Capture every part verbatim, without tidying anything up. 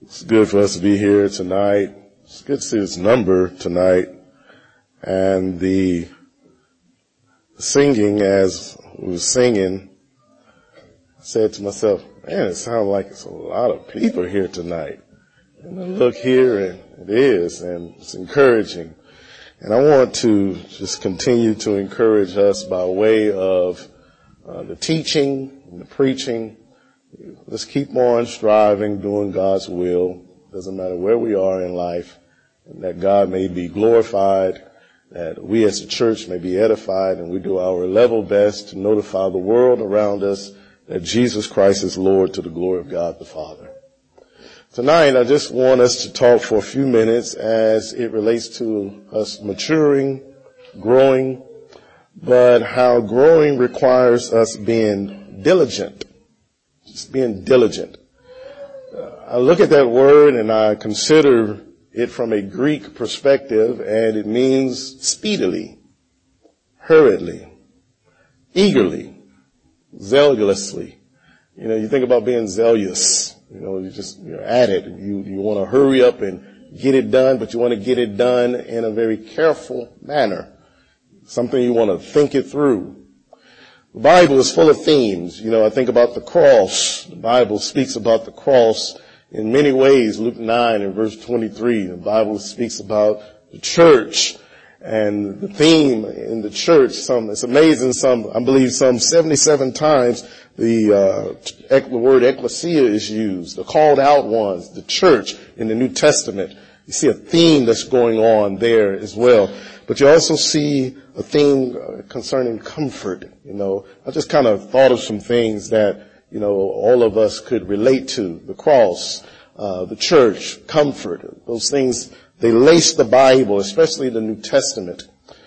It's good for us to be here tonight. It's good to see this number tonight. And the singing, as we were singing, I said to myself, man, it sounds like it's a lot of people here tonight. And I look here, and it is, and it's encouraging. And I want to just continue to encourage us by way of uh, the teaching and the preaching. Let's keep on striving, doing God's will. Doesn't matter where we are in life, and that God may be glorified, that we as a church may be edified, and we do our level best to notify the world around us that Jesus Christ is Lord, to the glory of God the Father. Tonight, I just want us to talk for a few minutes as it relates to us maturing, growing, but how growing requires us being diligent. Just being diligent. Uh, I look at that word and I consider it from a Greek perspective, and it means speedily, hurriedly, eagerly, zealously. You know, you think about being zealous. You know, you just, you're at it. You, you want to hurry up and get it done, but you want to get it done in a very careful manner. Something you want to think it through. The Bible is full of themes. You know, I think about the cross. The Bible speaks about the cross in many ways. Luke nine and verse twenty-three, the Bible speaks about the church and the theme in the church. Some, it's amazing, some, I believe some seventy-seven times the, uh, the word ecclesia is used, the called out ones, the church in the New Testament. You see a theme that's going on there as well. But you also see a theme concerning comfort. You know, I just kind of thought of some things that, you know, all of us could relate to. The cross, uh, the church, comfort. Those things, they lace the Bible, especially the New Testament.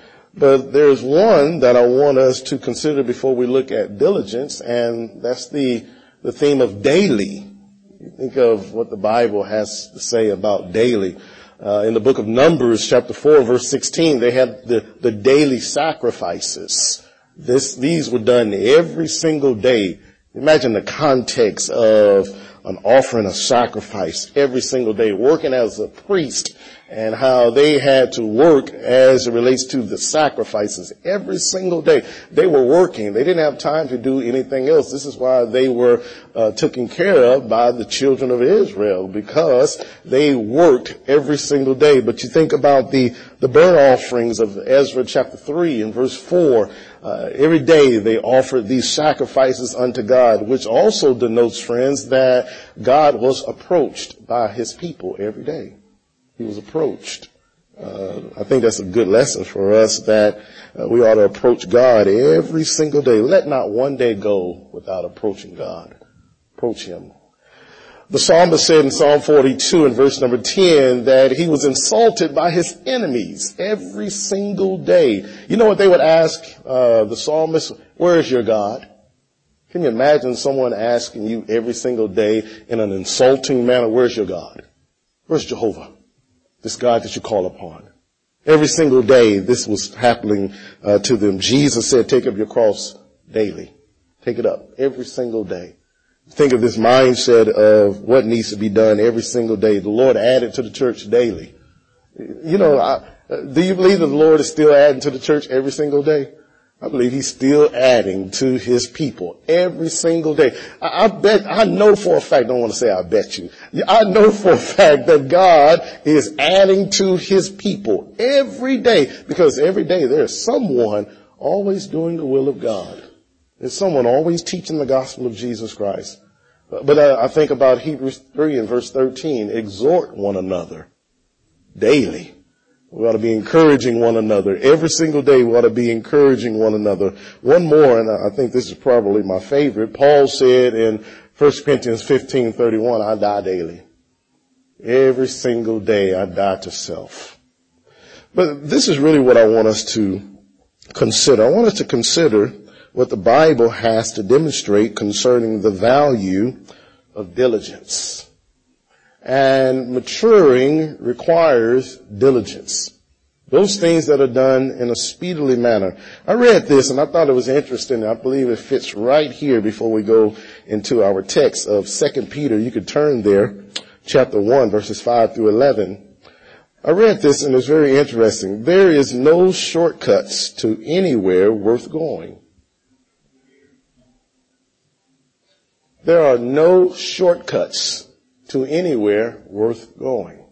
But there's one that I want us to consider before we look at diligence, and that's the, the theme of daily. You think of what the Bible has to say about daily. Uh, in the book of Numbers, chapter four, verse sixteen, they had the, the daily sacrifices. This, these were done every single day. Imagine the context of an offering a sacrifice every single day, working as a priest, and how they had to work as it relates to the sacrifices every single day. They were working. They didn't have time to do anything else. This is why they were uh, taken care of by the children of Israel, because they worked every single day. But you think about the, the burnt offerings of Ezra chapter three and verse four. Uh, every day they offered these sacrifices unto God, which also denotes, friends, that God was approached by his people every day. He was approached. Uh, I think that's a good lesson for us, that uh, we ought to approach God every single day. Let not one day go without approaching God. Approach him. The psalmist said in Psalm forty-two and verse number ten that he was insulted by his enemies every single day. You know what they would ask uh, the psalmist? Where is your God? Can you imagine someone asking you every single day in an insulting manner, where's your God? Where's Jehovah? This God that you call upon. Every single day this was happening uh, to them. Jesus said, take up your cross daily. Take it up every single day. Think of this mindset of what needs to be done every single day. The Lord added to the church daily. You know, I, do you believe that the Lord is still adding to the church every single day? I believe he's still adding to his people every single day. I, I bet, I know for a fact, I don't want to say I bet you. I know for a fact that God is adding to his people every day, because every day there's someone always doing the will of God. There's someone always teaching the gospel of Jesus Christ. But I, I think about Hebrews three and verse thirteen, exhort one another daily. We ought to be encouraging one another. Every single day we ought to be encouraging one another. One more, and I think this is probably my favorite. Paul said in First Corinthians fifteen thirty-one, I die daily. Every single day I die to self. But this is really what I want us to consider. I want us to consider what the Bible has to demonstrate concerning the value of diligence. And maturing requires diligence. Those things that are done in a speedily manner. I read this and I thought it was interesting. I believe it fits right here before we go into our text of Second Peter. You could turn there. chapter one, verses five through eleven. I read this and it's very interesting. There is no shortcuts to anywhere worth going. There are no shortcuts to anywhere worth going.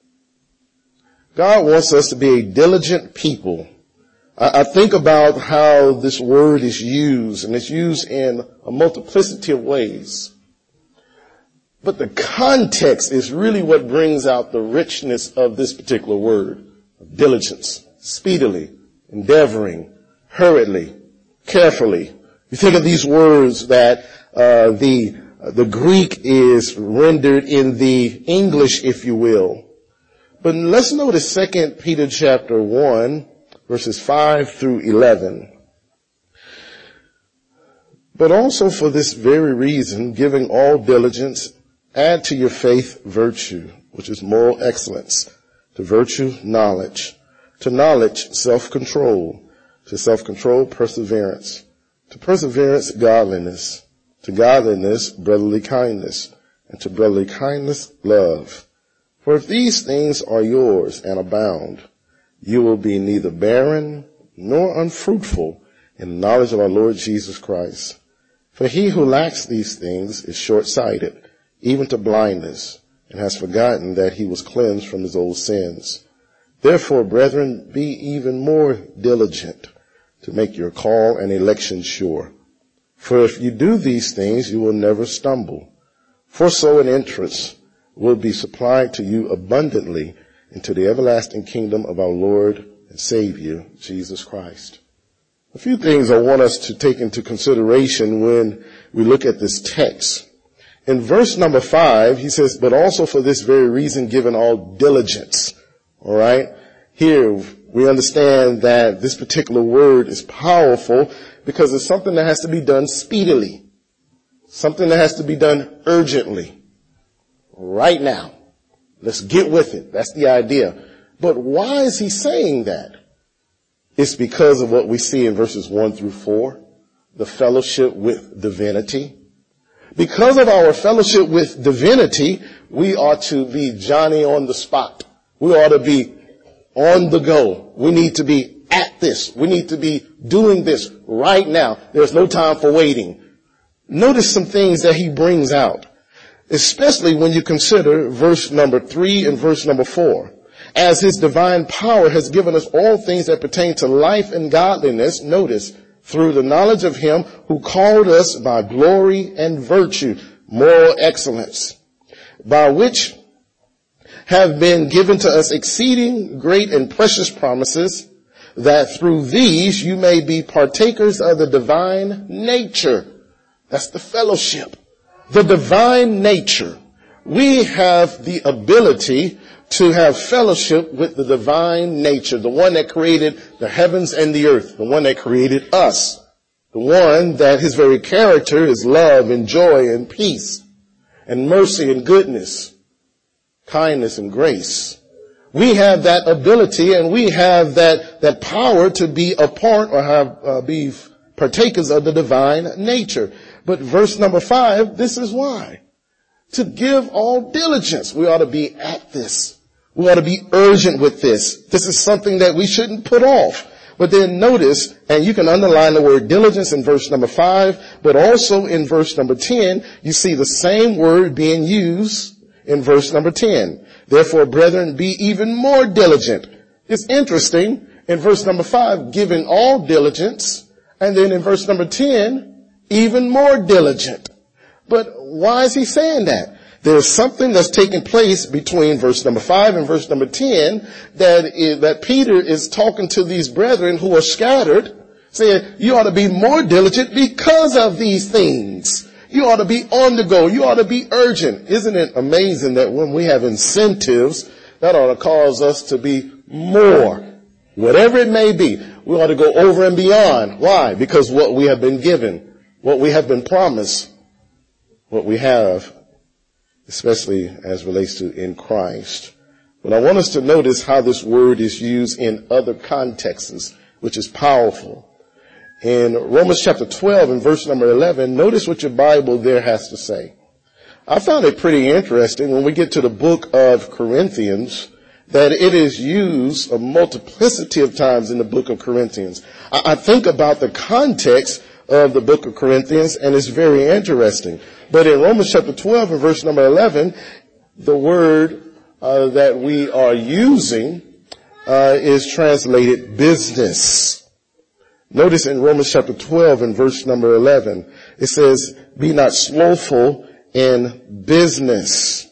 God wants us to be a diligent people. I, I think about how this word is used, and it's used in a multiplicity of ways. But the context is really what brings out the richness of this particular word. Diligence, speedily, endeavoring, hurriedly, carefully. You think of these words that uh, the uh, the Greek is rendered in the English, if you will. But let's notice Second Peter chapter one, verses five through eleven. But also for this very reason, giving all diligence, add to your faith virtue, which is moral excellence, to virtue knowledge, to knowledge self-control, to self-control perseverance, to perseverance godliness, to godliness brotherly kindness, and to brotherly kindness love. For if these things are yours and abound, you will be neither barren nor unfruitful in the knowledge of our Lord Jesus Christ. For he who lacks these things is short-sighted, even to blindness, and has forgotten that he was cleansed from his old sins. Therefore, brethren, be even more diligent to make your call and election sure. For if you do these things, you will never stumble. For so an entrance will be supplied to you abundantly into the everlasting kingdom of our Lord and Savior, Jesus Christ. A few things I want us to take into consideration when we look at this text. In verse number five, he says, but also for this very reason, given all diligence. All right. Here we understand that this particular word is powerful because it's something that has to be done speedily. Something that has to be done urgently. Right now. Let's get with it. That's the idea. But why is he saying that? It's because of what we see in verses one through four. The fellowship with divinity. Because of our fellowship with divinity, we ought to be Johnny on the spot. We ought to be on the go. We need to be at this. We need to be doing this right now. There's no time for waiting. Notice some things that he brings out, especially when you consider verse number three and verse number four. As his divine power has given us all things that pertain to life and godliness, notice, through the knowledge of him who called us by glory and virtue, moral excellence, by which have been given to us exceeding great and precious promises, that through these you may be partakers of the divine nature. That's the fellowship. The divine nature. We have the ability to have fellowship with the divine nature, the one that created the heavens and the earth, the one that created us, the one that his very character is love and joy and peace and mercy and goodness, kindness and grace. We have that ability and we have that, that power to be a part or have, uh, be partakers of the divine nature. But verse number five, this is why. To give all diligence. We ought to be at this. We ought to be urgent with this. This is something that we shouldn't put off. But then notice, and you can underline the word diligence in verse number five, but also in verse number ten, you see the same word being used in verse number ten. Therefore, brethren, be even more diligent. It's interesting, in verse number five, giving all diligence, and then in verse number ten, even more diligent. But why is he saying that? There's something that's taking place between verse number five and verse number ten that is, that Peter is talking to these brethren who are scattered, saying, you ought to be more diligent because of these things. You ought to be on the go. You ought to be urgent. Isn't it amazing that when we have incentives, that ought to cause us to be more, whatever it may be. We ought to go over and beyond. Why? Because what we have been given, what we have been promised, what we have, especially as relates to in Christ. But I want us to notice how this word is used in other contexts, which is powerful. In Romans chapter twelve and verse number eleven, notice what your Bible there has to say. I found it pretty interesting when we get to the book of Corinthians that it is used a multiplicity of times in the book of Corinthians. I, I think about the context of the book of Corinthians, and it's very interesting. But in Romans chapter twelve and verse number eleven, the word uh, that we are using uh, is translated business. Notice in Romans chapter twelve and verse number eleven, it says, "Be not slothful in business."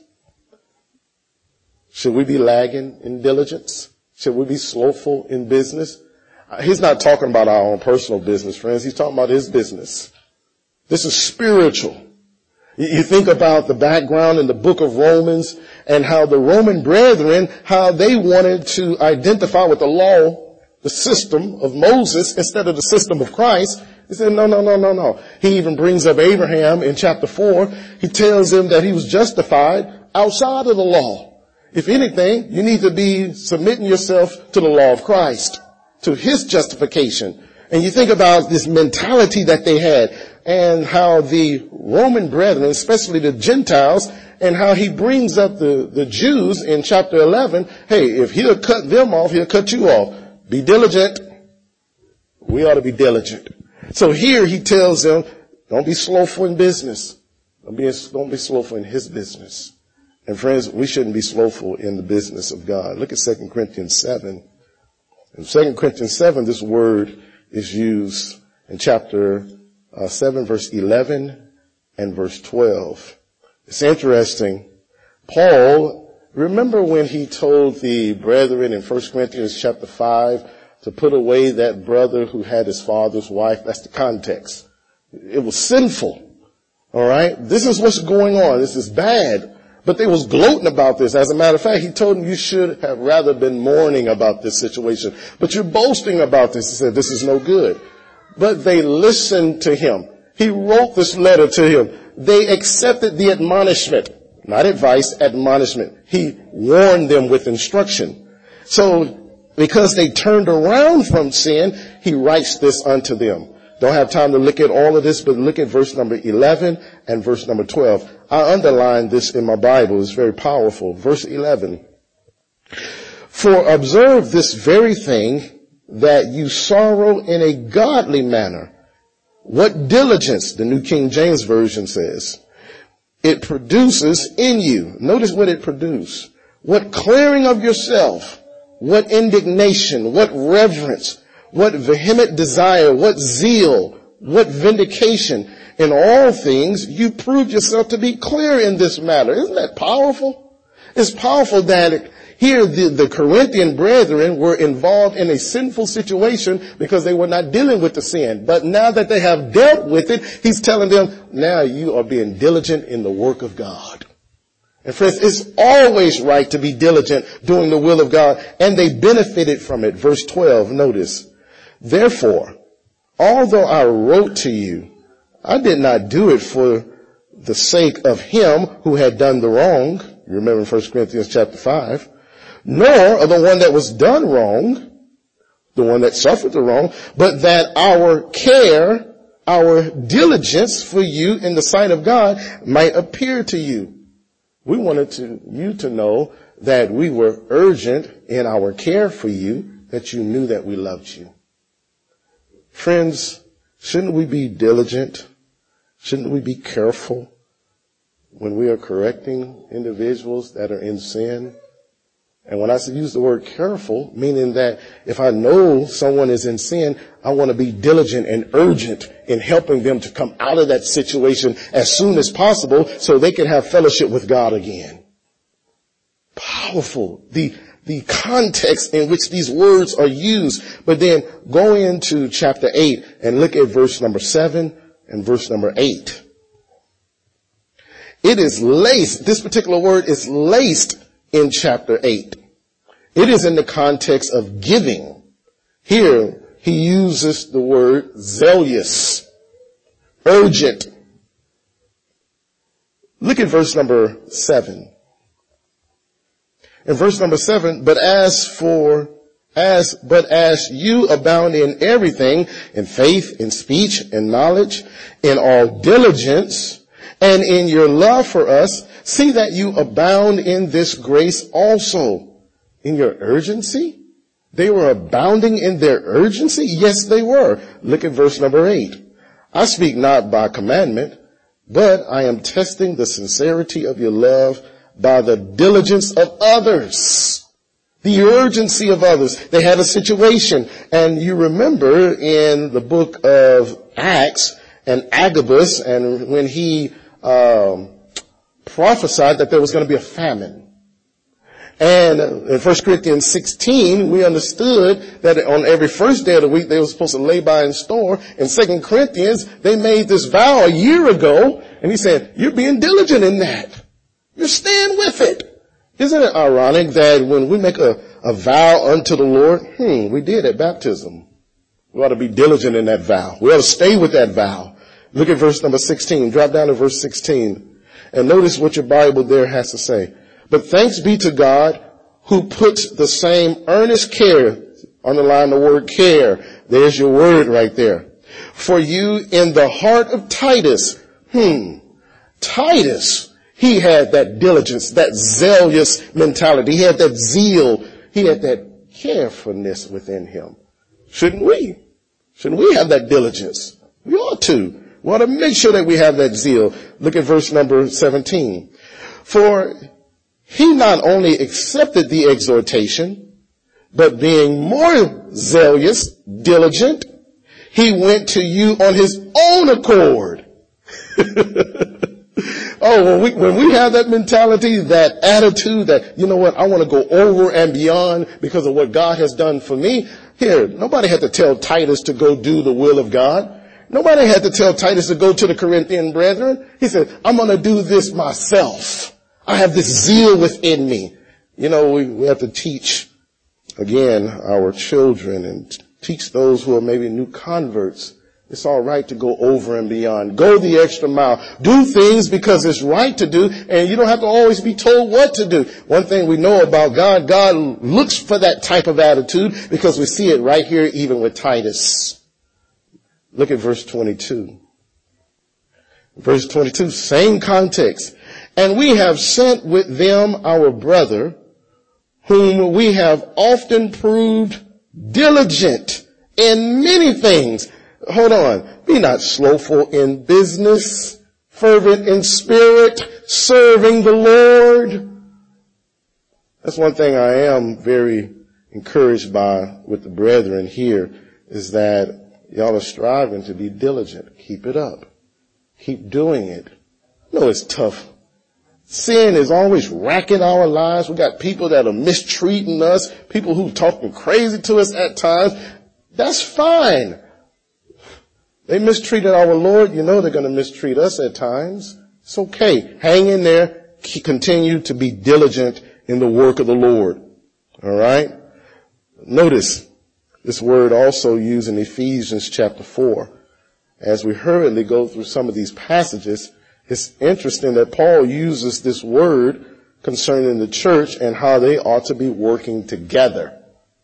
Should we be lagging in diligence? Should we be slothful in business? He's not talking about our own personal business, friends. He's talking about his business. This is spiritual. You think about the background in the book of Romans and how the Roman brethren, how they wanted to identify with the law, the system of Moses instead of the system of Christ. He said, no, no, no, no, no. He even brings up Abraham in chapter four. He tells him that he was justified outside of the law. If anything, you need to be submitting yourself to the law of Christ, to his justification. And you think about this mentality that they had and how the Roman brethren, especially the Gentiles, and how he brings up the, the Jews in chapter eleven. Hey, if he'll cut them off, he'll cut you off. Be diligent. We ought to be diligent. So here he tells them, don't be slothful in business. Don't be, don't be slothful in his business. And friends, we shouldn't be slothful in the business of God. Look at Second Corinthians seven. In Second Corinthians seven, this word is used in chapter uh, seven, verse eleven and verse twelve. It's interesting. Paul, remember when he told the brethren in First Corinthians chapter five to put away that brother who had his father's wife? That's the context. It was sinful. All right? This is what's going on. This is bad. But they was gloating about this. As a matter of fact, he told them you should have rather been mourning about this situation. But you're boasting about this. He said, this is no good. But they listened to him. He wrote this letter to him. They accepted the admonishment. Not advice, admonishment. He warned them with instruction. So because they turned around from sin, he writes this unto them. Don't have time to look at all of this, but look at verse number eleven and verse number twelve. I underlined this in my Bible. It's very powerful. Verse eleven. For observe this very thing, that you sorrow in a godly manner. What diligence, the New King James Version says, it produces in you. Notice what it produced. What clearing of yourself, what indignation, what reverence, what vehement desire, what zeal, what vindication. In all things, you prove yourself to be clear in this matter. Isn't that powerful? It's powerful that here the, the Corinthian brethren were involved in a sinful situation because they were not dealing with the sin. But now that they have dealt with it, he's telling them, now you are being diligent in the work of God. And friends, it's always right to be diligent doing the will of God, and they benefited from it. Verse twelve, notice. Therefore, although I wrote to you, I did not do it for the sake of him who had done the wrong. You remember in First Corinthians chapter five. Nor of the one that was done wrong, the one that suffered the wrong, but that our care, our diligence for you in the sight of God might appear to you. We wanted to, you to know that we were urgent in our care for you, that you knew that we loved you. Friends, shouldn't we be diligent? Shouldn't we be careful when we are correcting individuals that are in sin? And when I use the word careful, meaning that if I know someone is in sin, I want to be diligent and urgent in helping them to come out of that situation as soon as possible so they can have fellowship with God again. Powerful. The The context in which these words are used. But then go into chapter eight and look at verse number seven and verse number eight. It is laced, this particular word is laced in chapter eight. It is in the context of giving. Here he uses the word zealous, urgent. Look at verse number seven. In verse number seven, but as for, as, but as you abound in everything, in faith, in speech, in knowledge, in all diligence, And in your love for us, see that you abound in this grace also. In your urgency? They were abounding in their urgency? Yes, they were. Look at verse number eight. I speak not by commandment, but I am testing the sincerity of your love by the diligence of others. The urgency of others. They had a situation. And you remember in the book of Acts and Agabus, and when he um, prophesied that there was going to be a famine. And in First Corinthians sixteen, we understood that on every first day of the week, they were supposed to lay by and store. In Second Corinthians, they made this vow a year ago, and he said, you're being diligent in that. You're staying with it. Isn't it ironic that when we make a, a vow unto the Lord, hmm, we did at baptism. We ought to be diligent in that vow. We ought to stay with that vow. Look at verse number sixteen. Drop down to verse sixteen. And notice what your Bible there has to say. But thanks be to God who puts the same earnest care, underline the word care, there's your word right there, for you in the heart of Titus. Hmm, Titus, he had that diligence, that zealous mentality. He had that zeal. He had that carefulness within him. Shouldn't we? Shouldn't we have that diligence? We ought to. We ought to make sure that we have that zeal. Look at verse number seventeen. For he not only accepted the exhortation, but being more zealous, diligent, he went to you on his own accord. Oh, when we, when we have that mentality, that attitude that, you know what, I want to go over and beyond because of what God has done for me. Here, nobody had to tell Titus to go do the will of God. Nobody had to tell Titus to go to the Corinthian brethren. He said, I'm going to do this myself. I have this zeal within me. You know, we, we have to teach, again, our children and teach those who are maybe new converts. It's all right to go over and beyond. Go the extra mile. Do things because it's right to do, and you don't have to always be told what to do. One thing we know about God, God looks for that type of attitude because we see it right here even with Titus. Look at verse twenty-two. Verse twenty-two, same context. And we have sent with them our brother, whom we have often proved diligent in many things. Hold on. Be not slothful in business, fervent in spirit, serving the Lord. That's one thing I am very encouraged by with the brethren here, is that y'all are striving to be diligent. Keep it up. Keep doing it. I know it's tough. Sin is always racking our lives. We got people that are mistreating us, people who talking crazy to us at times. That's fine. They mistreated our Lord. You know they're going to mistreat us at times. It's okay. Hang in there. Continue to be diligent in the work of the Lord. All right? Notice this word also used in Ephesians chapter four. As we hurriedly go through some of these passages, it's interesting that Paul uses this word concerning the church and how they ought to be working together.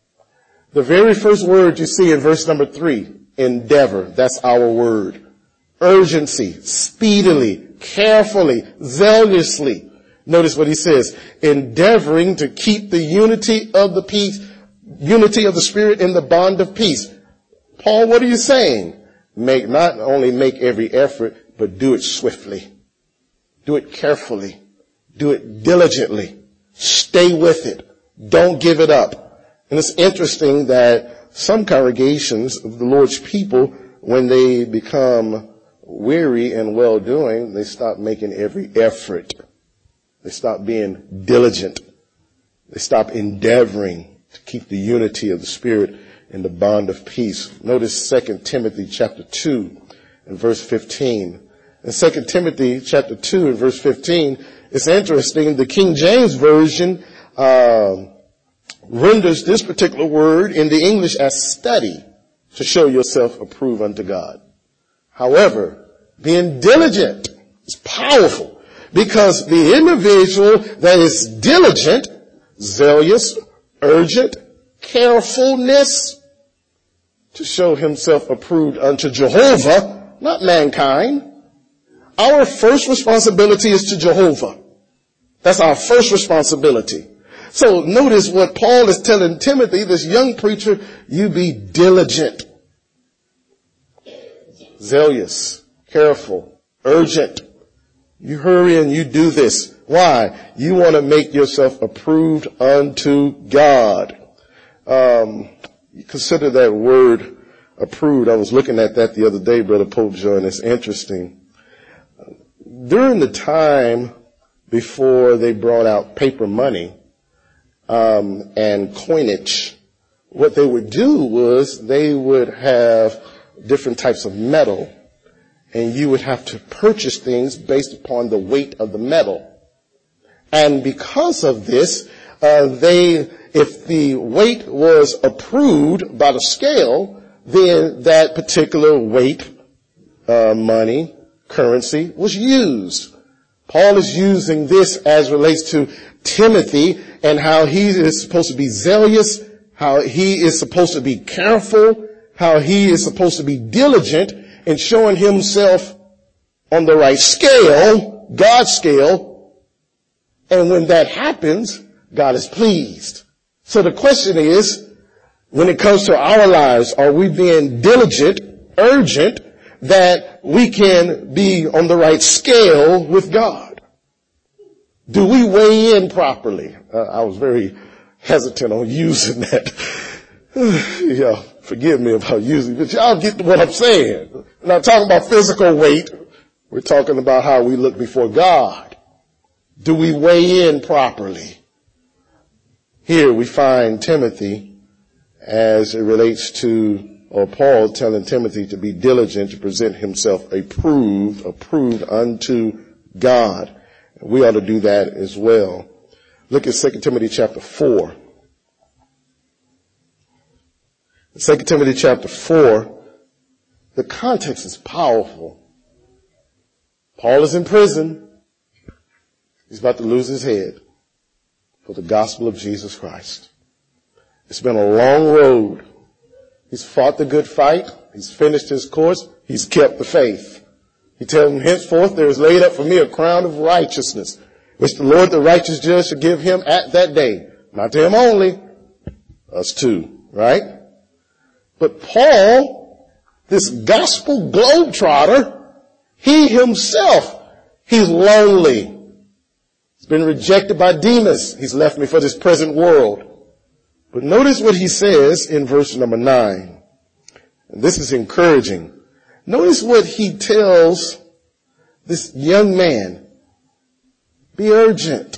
The very first word you see in verse number three, endeavor, that's our word. Urgency, speedily, carefully, zealously. Notice what he says, endeavoring to keep the unity of the peace, unity of the Spirit in the bond of peace. Paul, what are you saying? Make, not only make every effort, but do it swiftly. Do it carefully. Do it diligently. Stay with it. Don't give it up. And it's interesting that some congregations of the Lord's people, when they become weary and well-doing, they stop making every effort. They stop being diligent. They stop endeavoring to keep the unity of the Spirit in the bond of peace. Notice Second Timothy chapter two and verse fifteen. In Second Timothy chapter two and verse fifteen, it's interesting. The King James Version uh, renders this particular word in the English as study, to show yourself approved unto God. However, being diligent is powerful, because the individual that is diligent, zealous, urgent, carefulness, to show himself approved unto Jehovah, not mankind. Our first responsibility is to Jehovah. That's our first responsibility. So notice what Paul is telling Timothy, this young preacher, you be diligent, zealous, careful, urgent. You hurry and you do this. Why? You want to make yourself approved unto God. Um, consider that word approved. I was looking at that the other day, Brother Pope John. It's interesting. During the time before they brought out paper money um, and coinage, what they would do was they would have different types of metal, and you would have to purchase things based upon the weight of the metal. And because of this, uh, they, if the weight was approved by the scale, then that particular weight, uh, money, currency was used. Paul is using this as relates to Timothy and how he is supposed to be zealous, how he is supposed to be careful, how he is supposed to be diligent in showing himself on the right scale, God's scale. And when that happens, God is pleased. So the question is, when it comes to our lives, are we being diligent, urgent, that we can be on the right scale with God? Do we weigh in properly? Uh, I was very hesitant on using that. Yeah, forgive me about using it, but y'all get what I'm saying. We're not talking about physical weight. We're talking about how we look before God. Do we weigh in properly? Here we find Timothy as it relates to, or Paul telling Timothy to be diligent to present himself approved, approved unto God. We ought to do that as well. Look at Second Timothy chapter four. Second Timothy chapter four, the context is powerful. Paul is in prison. He's about to lose his head for the gospel of Jesus Christ. It's been a long road. He's fought the good fight. He's finished his course. He's kept the faith. He tells him, henceforth there is laid up for me a crown of righteousness, which the Lord the righteous judge shall give him at that day. Not to him only, us too, right? But Paul, this gospel globetrotter, he himself, he's lonely. He's been rejected by Demas. He's left me for this present world. But notice what he says in verse number nine. And this is encouraging. Notice what he tells this young man. Be urgent.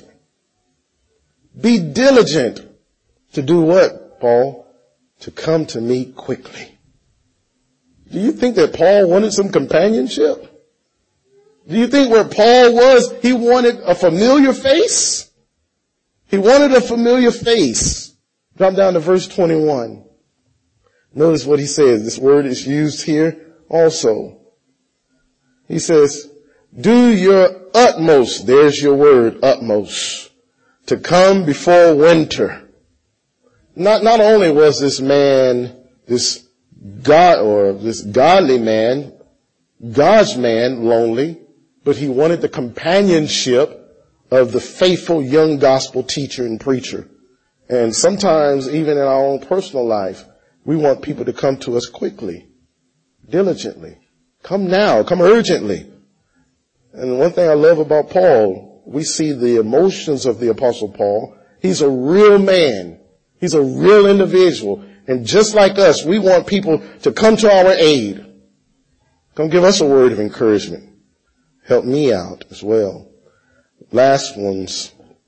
Be diligent to do what, Paul? To come to me quickly. Do you think that Paul wanted some companionship? Do you think where Paul was, he wanted a familiar face? He wanted a familiar face. Drop down to verse twenty-one. Notice what he says. This word is used here also. He says, do your utmost, there's your word, utmost, to come before winter. Not, not only was this man, this God, or this godly man, God's man, lonely, but he wanted the companionship of the faithful young gospel teacher and preacher. And sometimes, even in our own personal life, we want people to come to us quickly, diligently. Come now, come urgently. And one thing I love about Paul, we see the emotions of the Apostle Paul. He's a real man. He's a real individual. And just like us, we want people to come to our aid. Come give us a word of encouragement. Help me out as well. Last ones.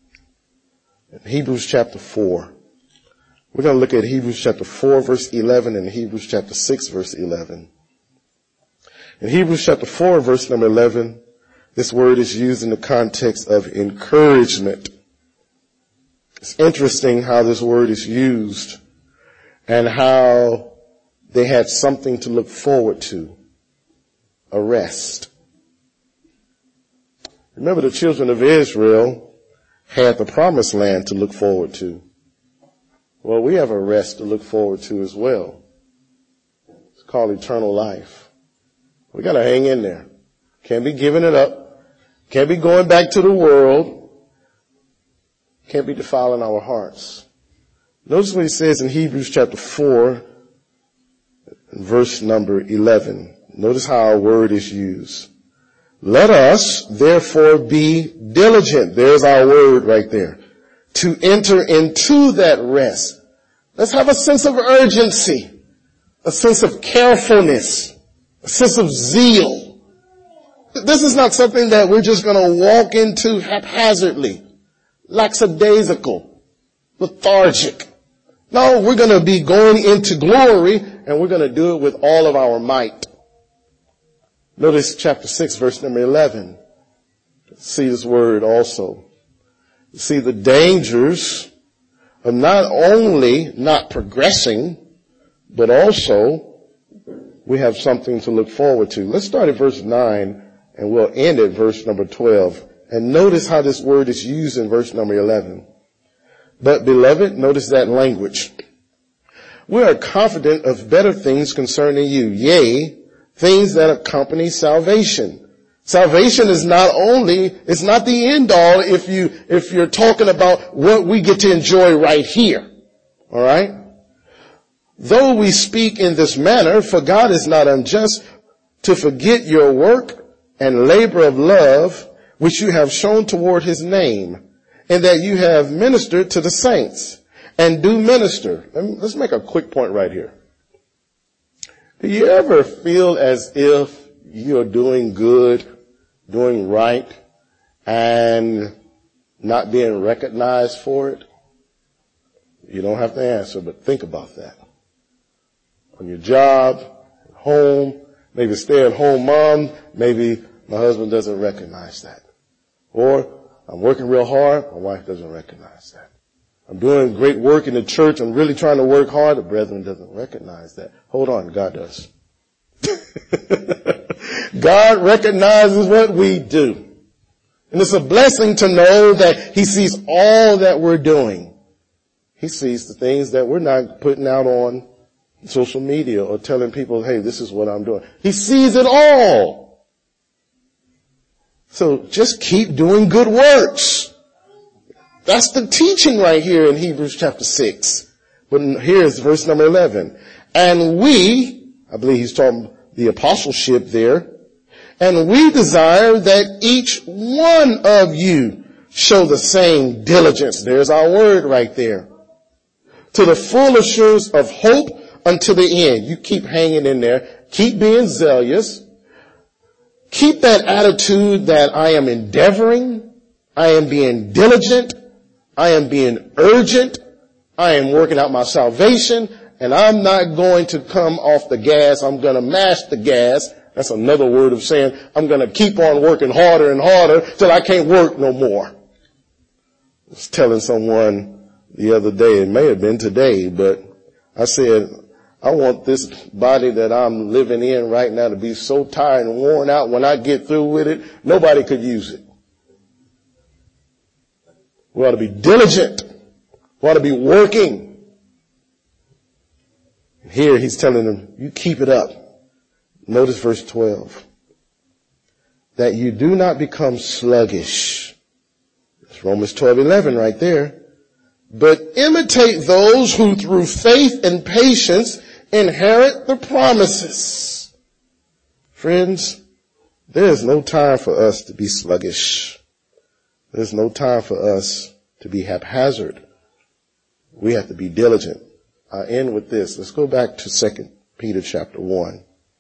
Hebrews chapter four. We're going to look at Hebrews chapter four verse eleven and Hebrews chapter six verse eleven. In Hebrews chapter four verse number eleven, this word is used in the context of encouragement. It's interesting how this word is used and how they had something to look forward to. A rest. Remember, the children of Israel had the promised land to look forward to. Well, we have a rest to look forward to as well. It's called eternal life. We got to hang in there. Can't be giving it up. Can't be going back to the world. Can't be defiling our hearts. Notice what he says in Hebrews chapter four, verse number eleven. Notice how our word is used. Let us therefore be diligent. There's our word right there. To enter into that rest. Let's have a sense of urgency, a sense of carefulness, a sense of zeal. This is not something that we're just going to walk into haphazardly, lackadaisical, lethargic. No, we're going to be going into glory, and we're going to do it with all of our might. Notice chapter six, verse number eleven. See this word also. See the dangers of not only not progressing, but also we have something to look forward to. Let's start at verse nine and we'll end at verse number twelve. And notice how this word is used in verse number eleven. But beloved, notice that language. We are confident of better things concerning you, yea, things that accompany salvation. Salvation is not only, it's not the end all if you, if you're talking about what we get to enjoy right here. All right? Though we speak in this manner, for God is not unjust to forget your work and labor of love, which you have shown toward his name, and that you have ministered to the saints and do minister. Let's make a quick point right here. Do you ever feel as if you're doing good, doing right, and not being recognized for it? You don't have to answer, but think about that. On your job, at home, maybe stay-at-home mom, maybe my husband doesn't recognize that. Or I'm working real hard, my wife doesn't recognize that. I'm doing great work in the church, I'm really trying to work hard, the brethren doesn't recognize that. Hold on, God does. God recognizes what we do. And it's a blessing to know that he sees all that we're doing. He sees the things that we're not putting out on social media or telling people, hey, this is what I'm doing. He sees it all. So just keep doing good works. That's the teaching right here in Hebrews chapter six. But here's verse number eleven. And we, I believe he's talking the apostleship there, and we desire that each one of you show the same diligence. There's our word right there. To the full assurance of hope unto the end. You keep hanging in there. Keep being zealous. Keep that attitude that I am endeavoring. I am being diligent. I am being urgent. I am working out my salvation. And I'm not going to come off the gas. I'm going to mash the gas. That's another word of saying I'm going to keep on working harder and harder till I can't work no more. I was telling someone the other day, it may have been today, but I said, I want this body that I'm living in right now to be so tired and worn out when I get through with it, nobody could use it. We ought to be diligent. We ought to be working. Here he's telling them, you keep it up. Notice verse twelve. That you do not become sluggish. It's Romans twelve eleven right there. But imitate those who through faith and patience inherit the promises. Friends, there is no time for us to be sluggish. There's no time for us to be haphazard. We have to be diligent. I end with this. Let's go back to Second Peter chapter one.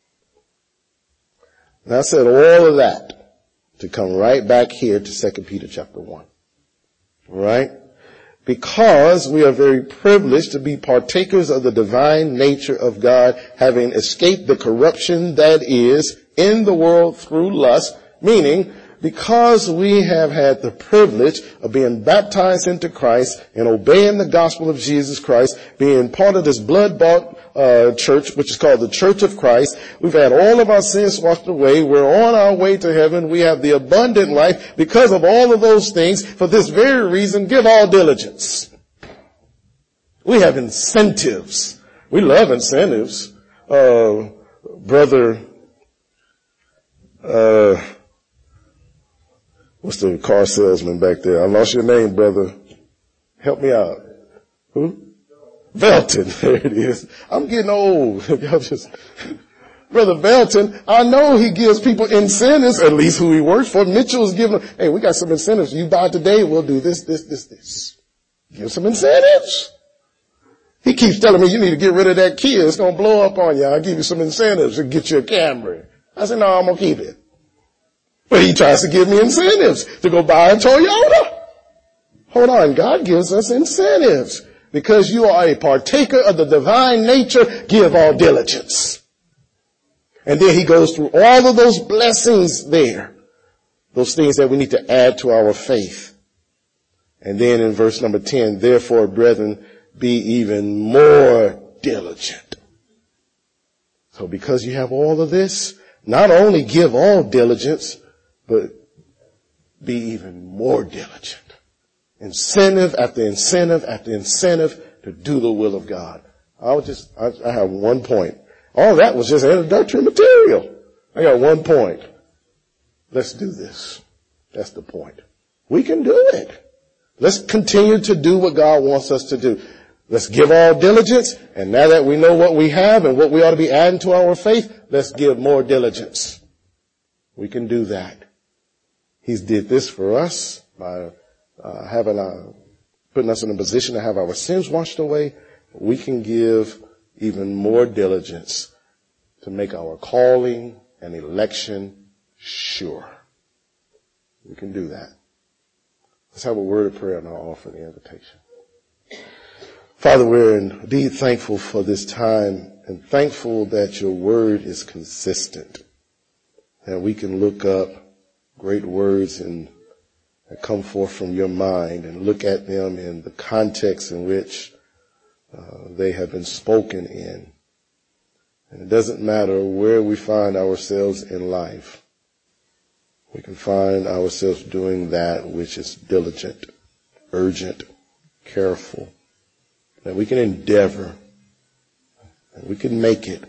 And I said all of that to come right back here to Second Peter chapter one. All right? Because we are very privileged to be partakers of the divine nature of God, having escaped the corruption that is in the world through lust, meaning because we have had the privilege of being baptized into Christ and obeying the gospel of Jesus Christ, being part of this blood-bought uh, church, which is called the Church of Christ. We've had all of our sins washed away. We're on our way to heaven. We have the abundant life because of all of those things. For this very reason, give all diligence. We have incentives. We love incentives. Uh, brother, uh, What's the car salesman back there? I lost your name, brother. Help me out. Who? Velton. There it is. I'm getting old. Y'all just, Brother Velton, I know he gives people incentives, at least who he works for. Mitchell's giving them, hey, we got some incentives. You buy today, we'll do this, this, this, this. Give some incentives. He keeps telling me you need to get rid of that Kia. It's going to blow up on you. I'll give you some incentives to get you a Camry. I said, no, I'm going to keep it. But he tries to give me incentives to go buy a Toyota. Hold on. God gives us incentives. Because you are a partaker of the divine nature, give all diligence. And then he goes through all of those blessings there. Those things that we need to add to our faith. And then in verse number ten, therefore, brethren, be even more diligent. So because you have all of this, not only give all diligence, but be even more diligent. Incentive after incentive after incentive to do the will of God. I was just, I, I have one point. All that was just introductory material. I got one point. Let's do this. That's the point. We can do it. Let's continue to do what God wants us to do. Let's give all diligence. And now that we know what we have and what we ought to be adding to our faith, let's give more diligence. We can do that. He's did this for us by uh, having a, putting us in a position to have our sins washed away. We can give even more diligence to make our calling and election sure. We can do that. Let's have a word of prayer and I'll offer the invitation. Father, we're indeed thankful for this time and thankful that your word is consistent. That we can look up great words and that come forth from your mind and look at them in the context in which uh, they have been spoken in. And it doesn't matter where we find ourselves in life. We can find ourselves doing that which is diligent, urgent, careful. That we can endeavor. And we can make it.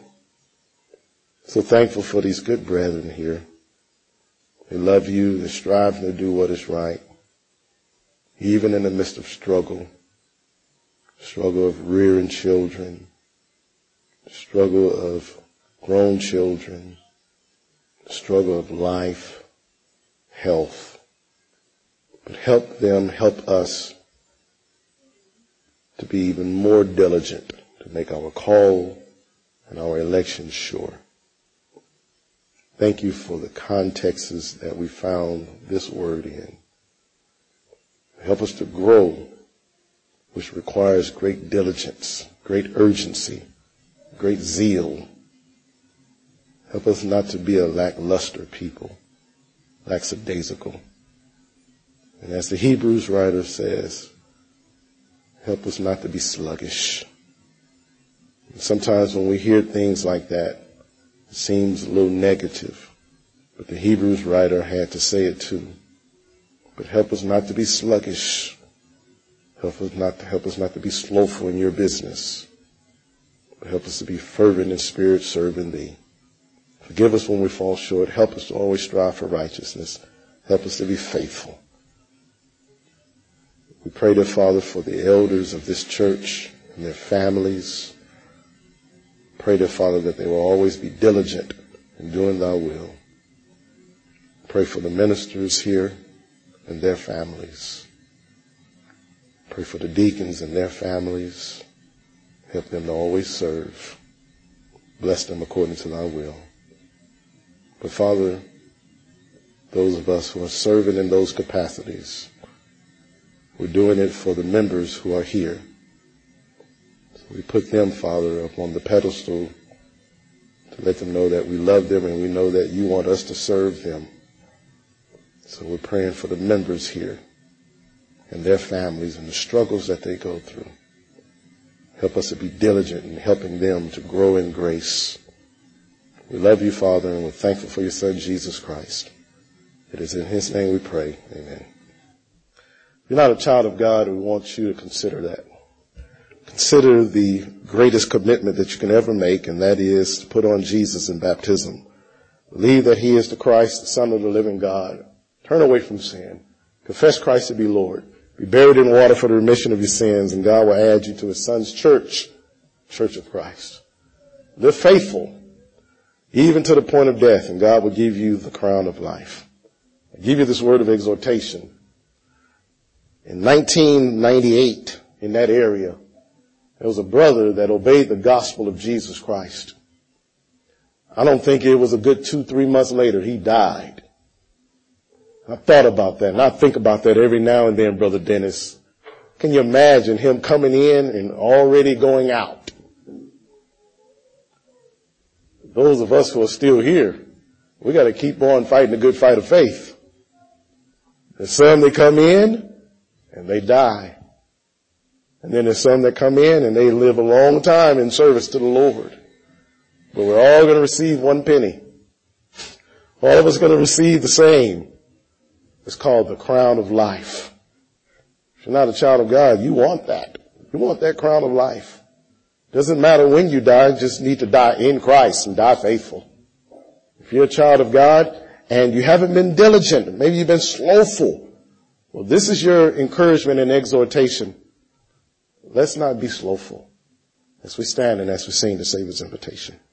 So thankful for these good brethren here. They love you. They're striving to do what is right. Even in the midst of struggle. Struggle of rearing children. Struggle of grown children. Struggle of life. Health. But help them, help us to be even more diligent to make our call and our election sure. Thank you for the contexts that we found this word in. Help us to grow, which requires great diligence, great urgency, great zeal. Help us not to be a lackluster people, lackadaisical. And as the Hebrews writer says, help us not to be sluggish. And sometimes when we hear things like that, it seems a little negative. But the Hebrews writer had to say it too. But help us not to be sluggish. Help us not to, help us not to be slothful in your business. But help us to be fervent in spirit, serving thee. Forgive us when we fall short. Help us to always strive for righteousness. Help us to be faithful. We pray, dear Father, for the elders of this church and their families. Pray, dear Father, that they will always be diligent in doing thy will. Pray for the ministers here and their families. Pray for the deacons and their families. Help them to always serve. Bless them according to thy will. But Father, those of us who are serving in those capacities, we're doing it for the members who are here. So we put them, Father, up on the pedestal to let them know that we love them and we know that you want us to serve them. So we're praying for the members here and their families and the struggles that they go through. Help us to be diligent in helping them to grow in grace. We love you, Father, and we're thankful for your Son, Jesus Christ. It is in his name we pray. Amen. If you're not a child of God, we want you to consider that. Consider the greatest commitment that you can ever make, and that is to put on Jesus in baptism. Believe that he is the Christ, the Son of the living God. Turn away from sin. Confess Christ to be Lord. Be buried in water for the remission of your sins, and God will add you to his son's church, Church of Christ. Live faithful, even to the point of death, and God will give you the crown of life. I give you this word of exhortation. In nineteen ninety-eight, in that area, there was a brother that obeyed the gospel of Jesus Christ. I don't think it was a good two, three months later, he died. I thought about that, and I think about that every now and then, Brother Dennis. Can you imagine him coming in and already going out? Those of us who are still here, we got to keep on fighting the good fight of faith. There's some that come in and they die. And then there's some that come in and they live a long time in service to the Lord. But we're all going to receive one penny. All of us are going to receive the same. It's called the crown of life. If you're not a child of God, you want that. You want that crown of life. Doesn't matter when you die, you just need to die in Christ and die faithful. If you're a child of God and you haven't been diligent, maybe you've been slothful, well, this is your encouragement and exhortation. Let's not be slothful as we stand and as we sing the Savior's invitation.